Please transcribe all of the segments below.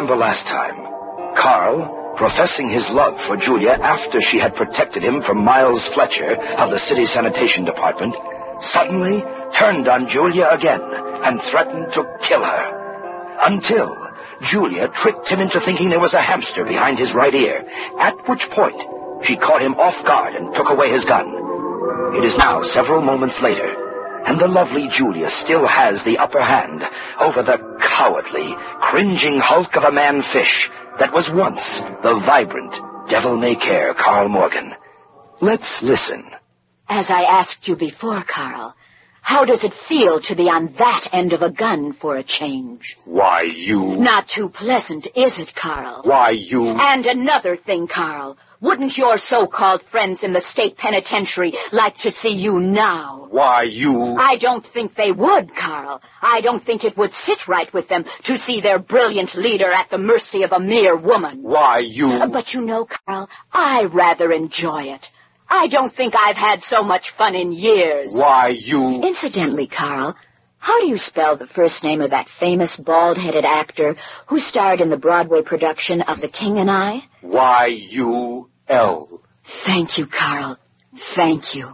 remember last time, Carl, professing his love for Julia after she had protected him from Miles Fletcher of the city sanitation department, suddenly turned on Julia again and threatened to kill her. Until Julia tricked him into thinking there was a hamster behind his right ear, at which point she caught him off guard and took away his gun. It is now several moments later, and the lovely Julia still has the upper hand over the cowardly, cringing hulk of a man-fish that was once the vibrant, devil-may-care Carl Morgan. Let's listen. As I asked you before, Carl, how does it feel to be on that end of a gun for a change? Why, you... Not too pleasant, is it, Carl? Why, you... And another thing, Carl. Wouldn't your so-called friends in the state penitentiary like to see you now? Why, you... I don't think they would, Carl. I don't think it would sit right with them to see their brilliant leader at the mercy of a mere woman. Why, you... But you know, Carl, I rather enjoy it. I don't think I've had so much fun in years. Why, you... Incidentally, Carl, how do you spell the first name of that famous bald-headed actor who starred in the Broadway production of The King and I? Y-U-L. Thank you, Carl. Thank you.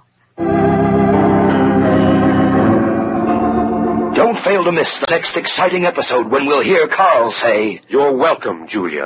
Don't fail to miss the next exciting episode when we'll hear Carl say, You're welcome, Julia.